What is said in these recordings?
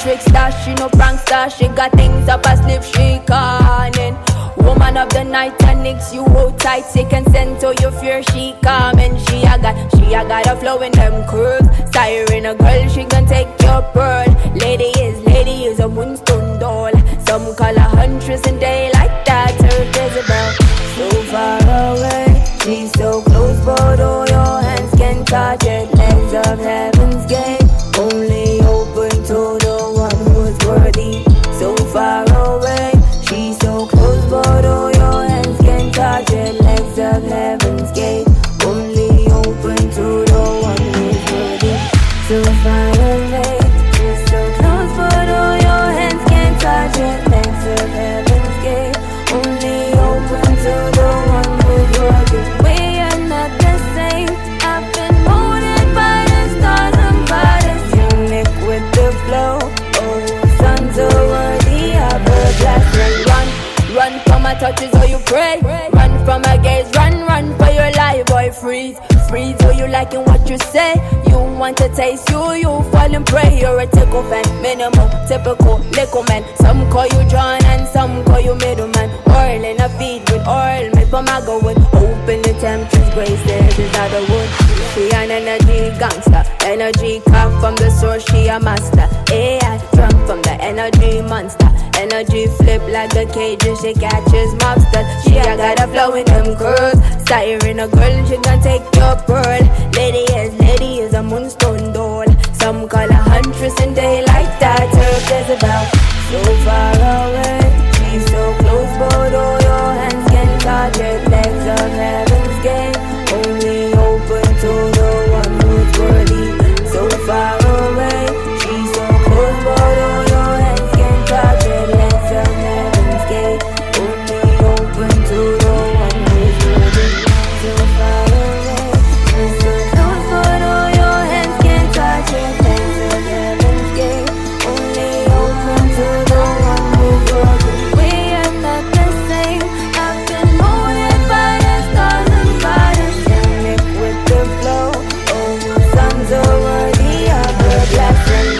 trickster, she no prankster. She got things up her sleeve, she calling. Woman of the night, and nicks you hold tight. She can send to your fear, she coming. She a got a flow in them curves. Siren a girl, she can take your pearl. Lady is a moonstone doll. Some call her huntress and they like that. Her Jezebel, so far away, she's so close, but all your hands can touch it. Legs of heaven's gate, only open to the one who's worthy. So far away, she's so close, but all your hands can touch it. Legs of heaven's gate, only open to the one who's worthy. So far away, she's so close, but all your hands can touch it. Legs of heaven's gate, only open to the one who's worthy. We are not the same. I've been molded by the stars and by the unique with the flow. Oh, sons are worthy of a blessing. Run from my touches or you pray. Run from my gaze, run for your life, boy. Freeze who you like and what you say. You want to taste you fall and pray. You're a tickle fan, minimal, typical, little man. Some call you John and some call you middleman. Oil in a feed with oil, made from Agawood. Open the temptress, grace, this is not the wood. She an energy gangster, energy car from the source, she a master. AI, drunk from the energy monster. Energy flip like a cage and she catches mobsters. She a got a flow in them curls. Siren a girl, she can take your pearl. Lady is a moonstone doll. Some call her huntress and they like that. Her Jezebel, so far away, she's so close, but all your hands can touch it. Legs of heaven's gate, only open to the one who's worthy. So far away, she's so close, but all your hands can touch it. Legs of heaven's gate, only open to the one who's worthy. So far away, she's so close, but all your hands can touch it. Legs of heaven's gate, only open to the one who's worthy. We are not the same. I've been molded by the stars and by the unique with the flow. Oh, sons are worthy of a blessing.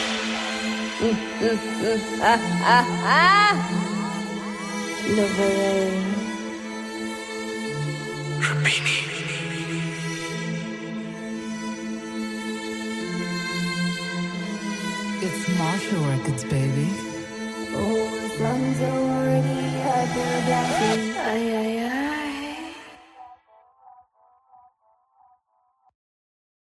Liberating. It's Marshall Records, baby. Oh, sons are worthy of a blessing. Ay, ay, ay.